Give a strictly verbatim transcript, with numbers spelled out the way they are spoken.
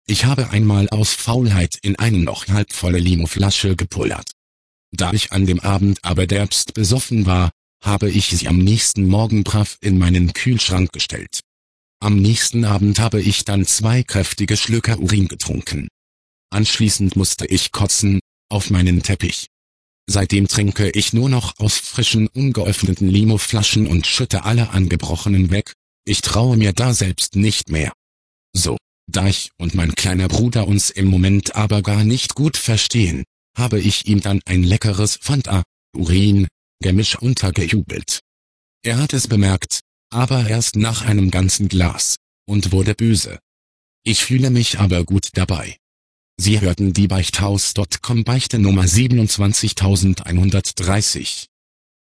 Ich habe einmal aus Faulheit in eine noch halb volle Limo-Flasche gepullert. Da ich an dem Abend aber derbst besoffen war, habe ich sie am nächsten Morgen brav in meinen Kühlschrank gestellt. Am nächsten Abend habe ich dann zwei kräftige Schlücke Urin getrunken. Anschließend musste ich kotzen, auf meinen Teppich. Seitdem trinke ich nur noch aus frischen, ungeöffneten Limo-Flaschen und schütte alle angebrochenen weg, ich traue mir da selbst nicht mehr. So, da ich und mein kleiner Bruder uns im Moment aber gar nicht gut verstehen, habe ich ihm dann ein leckeres Fanta, Urin, Gemisch untergejubelt. Er hat es bemerkt, aber erst nach einem ganzen Glas, und wurde böse. Ich fühle mich aber gut dabei. Sie hörten die Beichthaus Punkt com Beichte Nummer siebenundzwanzigtausendeinhundertdreißig.